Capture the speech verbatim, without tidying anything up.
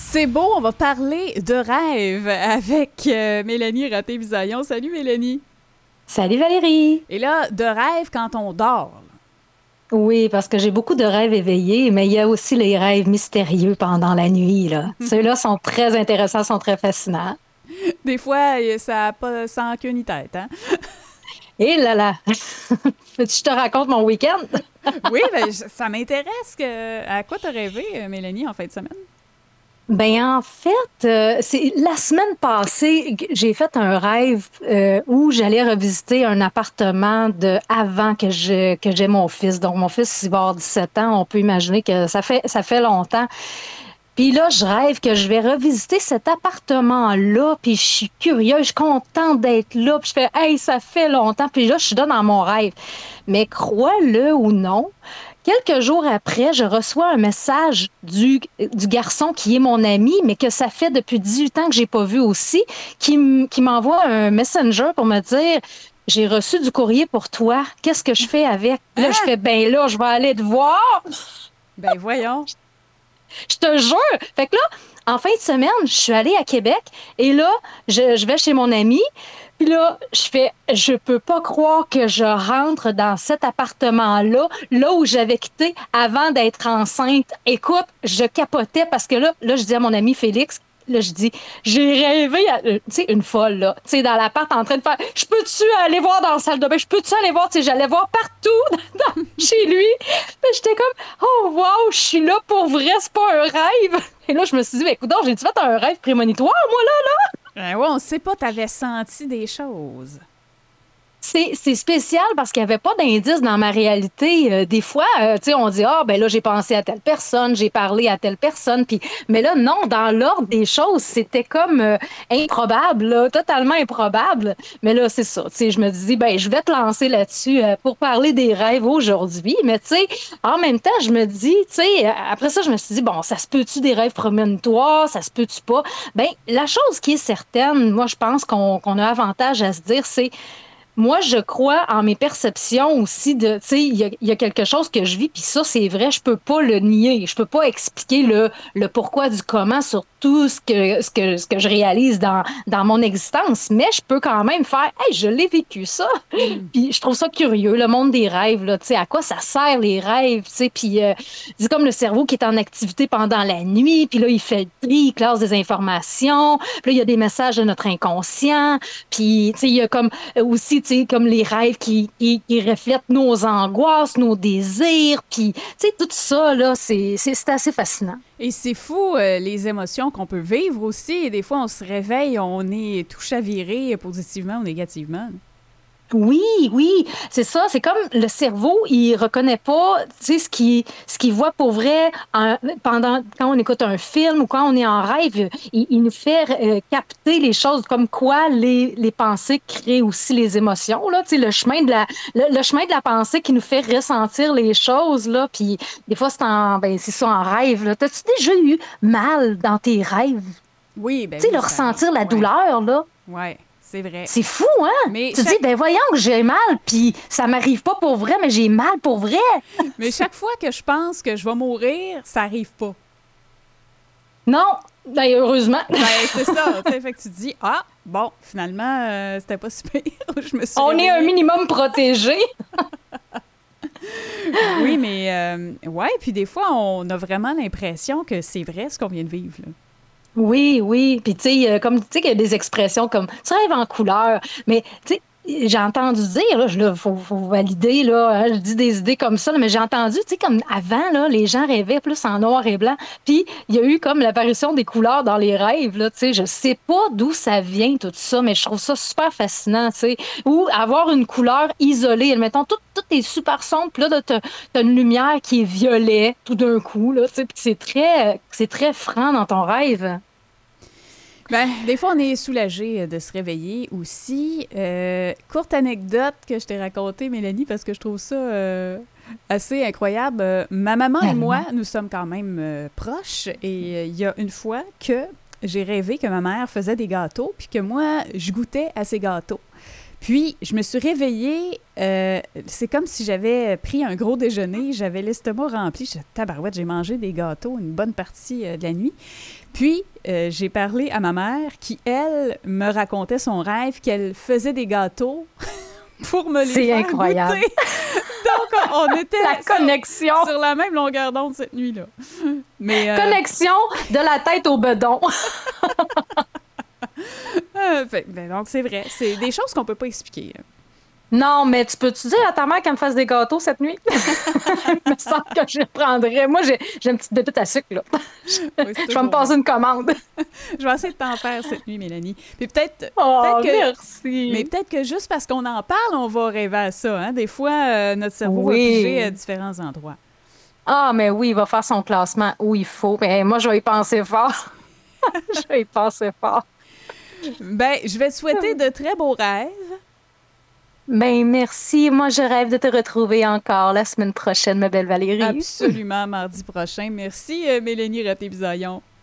C'est beau, on va parler de rêve avec euh, Mélanie Raté-Bisaillon. Salut Mélanie. Salut Valérie! Et là, de rêve quand on dort. Oui, parce que j'ai beaucoup de rêves éveillés, mais il y a aussi les rêves mystérieux pendant la nuit, là. Ceux-là sont très intéressants, sont très fascinants. Des fois, ça n'a pas sans queue ni tête, hein? Et là là! Veux-tu que je te raconte mon week-end? Oui, ben, ça m'intéresse. Que... À quoi t'as rêvé, Mélanie, en fin de semaine? Ben en fait, euh, c'est la semaine passée, que j'ai fait un rêve euh, où j'allais revisiter un appartement de avant que je que j'ai mon fils. Donc mon fils il va avoir dix-sept ans, on peut imaginer que ça fait ça fait longtemps. Puis là, je rêve que je vais revisiter cet appartement-là, puis je suis curieuse, je suis contente d'être là, puis je fais hey, ça fait longtemps, puis là je suis là dans mon rêve. Mais crois-le ou non, quelques jours après, je reçois un message du, du garçon qui est mon ami, mais que ça fait depuis dix-huit ans que j'ai pas vu aussi, qui, m- qui m'envoie un messenger pour me dire j'ai reçu du courrier pour toi. Qu'est-ce que je fais avec? Là, je Hein? fais ben là, je vais aller te voir. Ben voyons. Je te jure. Fait que là, en fin de semaine, je suis allée à Québec et là, je, je vais chez mon ami. Puis là, je fais, je peux pas croire que je rentre dans cet appartement-là, là où j'avais quitté avant d'être enceinte. Écoute, je capotais parce que là, là, je dis à mon ami Félix, là, je dis, j'ai rêvé, à- euh, tu sais, une folle, là, tu sais, dans l'appart en train de faire, je peux-tu aller voir dans la salle de bain? Je peux-tu aller voir, tu sais, j'allais voir partout dans- chez lui. Puis j'étais comme, oh, wow, je suis là pour vrai, c'est pas un rêve. Et là, je me suis dit, ben, écoute, j'ai-tu fait un rêve prémonitoire, moi, là? Ben ouais, on sait pas, t'avais senti des choses. C'est, c'est spécial parce qu'il n'y avait pas d'indice dans ma réalité. Euh, des fois, euh, tu sais, on dit, ah, ben là, j'ai pensé à telle personne, j'ai parlé à telle personne. Puis, mais là, non, dans l'ordre des choses, c'était comme euh, improbable, là, totalement improbable. Mais là, c'est ça. Tu sais, je me dis, ben, je vais te lancer là-dessus euh, pour parler des rêves aujourd'hui. Mais tu sais, en même temps, je me dis, tu sais, euh, après ça, je me suis dit, bon, ça se peut-tu des rêves prémonitoires? Ça se peut-tu pas? Ben, la chose qui est certaine, moi, je pense qu'on qu'on a avantage à se dire, c'est moi, je crois en mes perceptions aussi de, tu sais, il y a, il y a quelque chose que je vis, puis ça, c'est vrai, je peux pas le nier. Je peux pas expliquer le, le pourquoi du comment sur tout ce que, ce que, ce que je réalise dans, dans mon existence. Mais je peux quand même faire, hey, je l'ai vécu, ça. Hmm. Puis je trouve ça curieux, le monde des rêves, là, tu sais, à quoi ça sert les rêves, tu sais, puis euh, c'est comme le cerveau qui est en activité pendant la nuit, puis là, il fait le tri, il classe des informations, puis là, il y a des messages de notre inconscient, puis, tu sais, il y a comme euh, aussi, tu sais, comme les rêves qui, qui, qui reflètent nos angoisses, nos désirs, puis, tu sais, tout ça, là, c'est, c'est, c'est assez fascinant. Et c'est fou, euh, les émotions qu'on peut vivre aussi. Et des fois, on se réveille, on est tout chaviré, positivement ou négativement. Oui, oui, c'est ça. C'est comme le cerveau, il reconnaît pas, tu sais, ce qu'il ce qu'il voit pour vrai en- pendant quand on écoute un film ou quand on est en rêve. Il, il nous fait euh, capter les choses comme quoi les, les pensées créent aussi les émotions. Là, tu sais, le chemin de la le, le chemin de la pensée qui nous fait ressentir les choses là. Puis des fois c'est en ben c'est ça en rêve. Là. T'as-tu déjà eu mal dans tes rêves? Oui, ben Tu sais, oui, le ça arrive. ressentir la Ouais, douleur là. ouais, c'est vrai. C'est fou, hein? Mais Tu te dis, chaque, ben voyons que j'ai mal, puis ça m'arrive pas pour vrai, mais j'ai mal pour vrai. mais chaque fois que je pense que je vais mourir, ça arrive pas. Non, ben heureusement. Ben, c'est ça. Tu sais, fait que tu te dis, ah, bon, finalement, euh, c'était pas si pire. Je me suis On est un réveillée. minimum protégé. Oui, mais euh, ouais, puis des fois, on a vraiment l'impression que c'est vrai ce qu'on vient de vivre, là. Oui, oui. Puis tu sais, euh, comme tu sais qu'il y a des expressions comme tu rêves en couleur, mais tu sais, j'ai entendu dire, là, je- là, faut, faut valider, là, hein, je dis des idées comme ça, là, mais j'ai entendu, tu sais, comme avant, là, les gens rêvaient plus en noir et blanc. Puis il y a eu comme l'apparition des couleurs dans les rêves, là, tu sais, je sais pas d'où ça vient tout ça, mais je trouve ça super fascinant, tu sais. Ou avoir une couleur isolée, admettons, tout, tout est super sombre, puis là, t'as, t'as une lumière qui est violet tout d'un coup, là, tu sais, puis c'est très, c'est très franc dans ton rêve. Ben, des fois, on est soulagé euh, de se réveiller aussi. Euh, courte anecdote que je t'ai racontée, Mélanie, parce que je trouve ça euh, assez incroyable. Euh, ma maman et moi, Tellement. nous sommes quand même euh, proches. Et euh, il y a une fois que j'ai rêvé que ma mère faisait des gâteaux, puis que moi, je goûtais à ces gâteaux. Puis, je me suis réveillée, euh, c'est comme si j'avais pris un gros déjeuner, j'avais l'estomac rempli, je tabarouette, j'ai mangé des gâteaux une bonne partie euh, de la nuit. Puis, euh, j'ai parlé à ma mère qui, elle, me racontait son rêve qu'elle faisait des gâteaux pour me les C'est faire incroyable. goûter. Donc, on était La sur, connexion. sur la même longueur d'onde cette nuit-là. Mais, euh, Connexion de la tête au bedon. euh, fait- ben, donc, c'est vrai. C'est des choses qu'on peut pas expliquer. Non, mais tu peux-tu dire à ta mère qu'elle me fasse des gâteaux cette nuit? Il me semble que je les prendrais. Moi, j'ai, j'ai une petite bébête à sucre, là. Oui, Je vais toujours me passer bon. une commande. Je vais essayer de t'en faire cette nuit, Mélanie. Puis peut-être, Oh, peut-être que, merci. mais peut-être que juste parce qu'on en parle, on va rêver à ça. Hein? Des fois, euh, notre cerveau va Oui. piger à différents endroits. Ah, mais oui, il va faire son classement où il faut. Mais moi, je vais y penser fort. Je vais y penser fort. Ben, je vais te souhaiter de très beaux rêves. Ben, merci. Moi, je rêve de te retrouver encore la semaine prochaine, ma belle Valérie. Absolument, mardi prochain. Merci, euh, Mélanie Raté-Bisaillon.